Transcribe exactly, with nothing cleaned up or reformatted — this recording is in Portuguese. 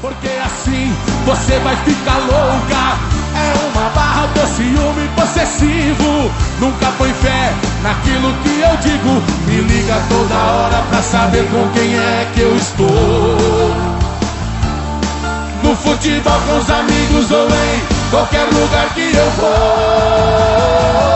Porque assim você vai ficar louca. É uma barra do ciúme possessivo. Nunca põe fé naquilo que eu digo. Me liga toda hora pra saber com quem é que eu estou. No futebol com os amigos ou em qualquer lugar que eu vou.